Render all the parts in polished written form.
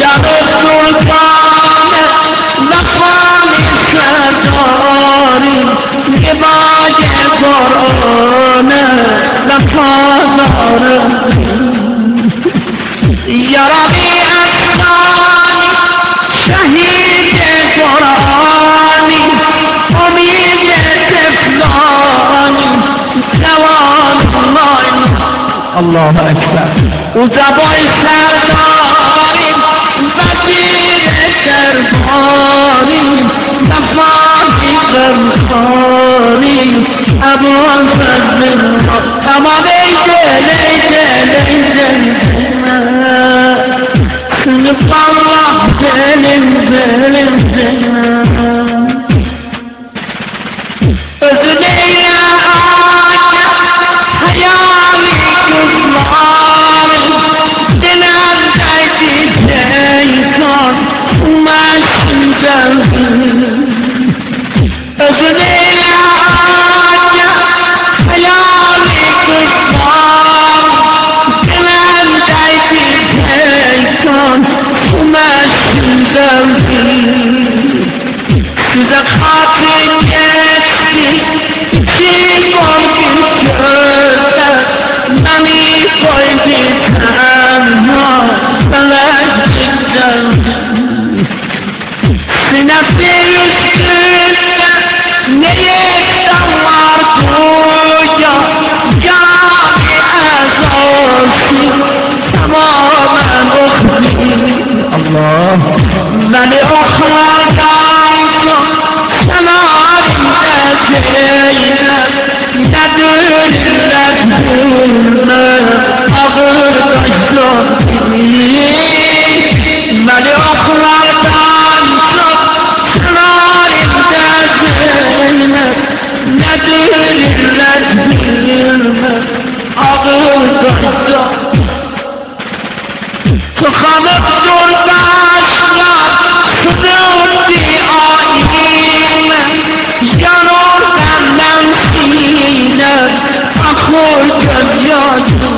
سلطان لقان سرداری لباج قرآن لفاظار یا ربیع الثانی شهید قرآنی امید طفلانی جوان الله اکبر او زبان سرداری وزیر درباری نفاقی قربانی ابوان فضل تمام ای دل سنف الله دلم özüne ağaca hayali kızlar dilen derdi şeytan umaşından özüne ağaca hayali kızlar dilen derdi şeytan umaşından size hatır geçti ki korkunç gözler beni koydu tenha felekten sinesi üstünde ne yektanlar koca cami ezası tamamen okuyun Allah beni oklardan Zeynep Nedürler zulme ağır taşlar Beni oklardan çok Sınarimde Zeynep Nedürler zulme ağır taşlar Tıkanıp dur taşlar Sıdırdı ayime Yanır benden siner Akıl göz yaşım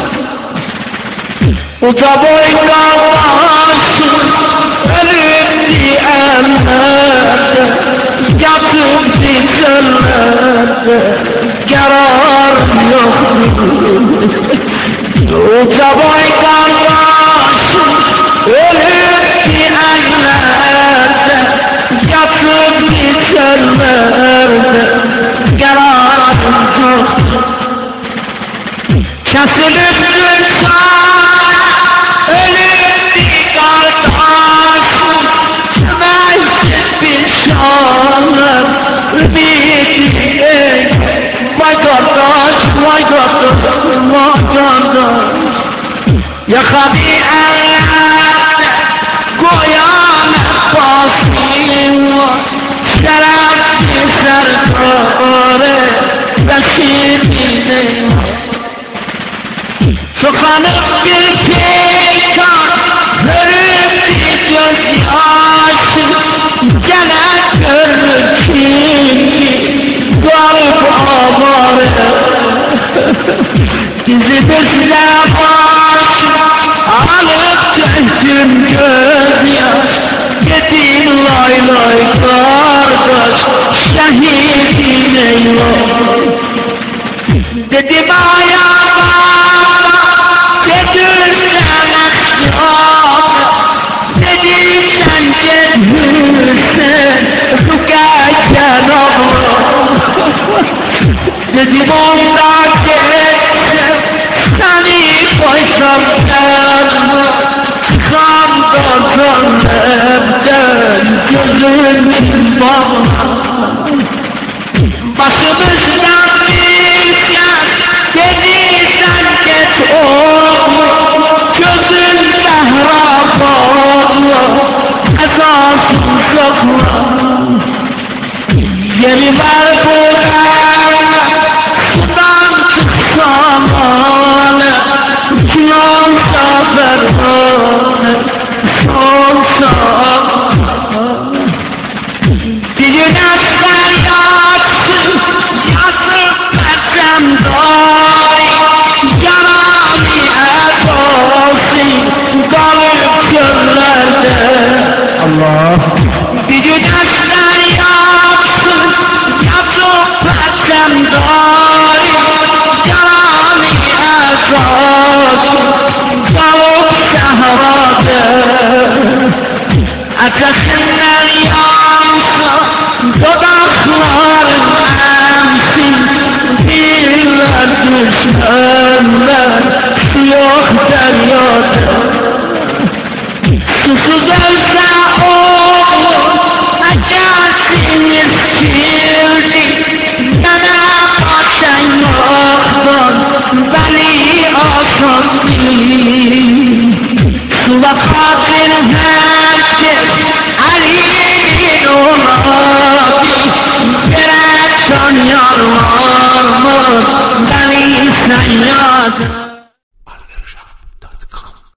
Uta boyda başı Ölüpti ellerde Yatıp dikellerde Karar yok Uta boyda başı Ölüpti ellerde Yatıp dikellerde Kararım yok Kesilip düşsen Ölüpti kardeşim Mescid bir şanır Ümidi ey Vay kardeş, vay kardeş, vay kardeş Ya Habi ellerde Koyamet basayım Şerefli serdare Beşir'ine Tıkanıp bir peykan Görüp bir göz yaşı Gene görür ki Garip ağları Bizi bizle başı Alıp döktüm göz yaş Gidin lay lay kardeş Şehidin eyvah Dedim ayağına Dedirsen eşyap Dedim sen gedhürsen Rükerken Allah Dedim onda geçsem Seni koysam derma Kandan zannemden gözüm bağlı Başımızdan bilsen Dediysen geç oğlum Gözün zehra bağlı Esasın sakla Yeni ver bu derle Sudan çıksam hale Son sefer hale Son sefer Diline sen yatsın Ya Bir destler yapsın, yaprak pektem dari, canı esasın, kavuk sehradır. Ateşinler yansın, dudakların emsin, diller düşmanlar, yok deryada. Susuz ölse olur, acasınız kirli, yana başan yoktur, beni asıl değil. Suva kadir herkes, Ali'nin oğlu, gerek son yar var mı, beni sen yadın.